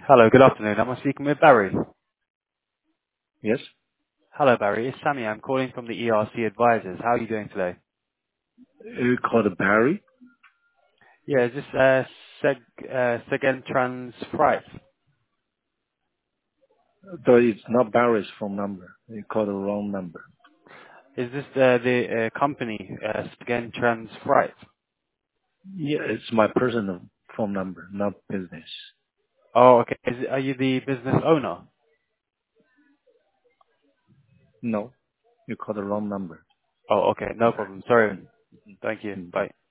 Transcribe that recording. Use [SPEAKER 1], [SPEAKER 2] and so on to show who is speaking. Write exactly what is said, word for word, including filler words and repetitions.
[SPEAKER 1] Hello, good afternoon. Am I speaking with Barry?
[SPEAKER 2] Yes.
[SPEAKER 1] Hello, Barry. It's Sammy. I'm calling from the E R C Advisors. How are you doing today?
[SPEAKER 2] You called Barry?
[SPEAKER 1] Yeah, is this uh, Seg uh, Segentrans Freight?
[SPEAKER 2] Though it's not Barry's phone number. You called the wrong number.
[SPEAKER 1] Is this uh, the uh, company uh, Segentrans Freight?
[SPEAKER 2] Yeah, it's my personal phone number, not business.
[SPEAKER 1] Oh, okay. Is it, are you the business owner?
[SPEAKER 2] No, you called the wrong number.
[SPEAKER 1] Oh, okay. No problem. Sorry.
[SPEAKER 2] Mm,
[SPEAKER 1] Thank you.
[SPEAKER 2] mm,
[SPEAKER 1] Bye.